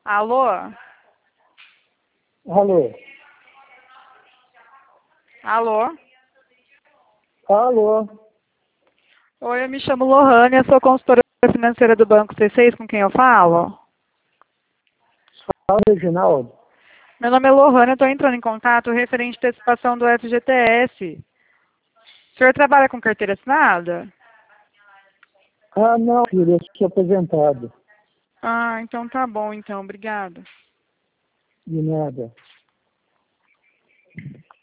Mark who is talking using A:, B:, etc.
A: Alô?
B: Alô?
A: Alô?
B: Alô?
A: Oi, eu me chamo Lohane, eu sou consultora financeira do Banco C6, com quem eu falo?
B: Fala, Reginaldo.
A: Meu nome é Lohane, eu estou entrando em contato referente à antecipação do FGTS. O senhor trabalha com carteira assinada?
B: Ah, não, filho, eu sou aposentado.
A: Ah, então tá bom, então, obrigada.
B: De nada.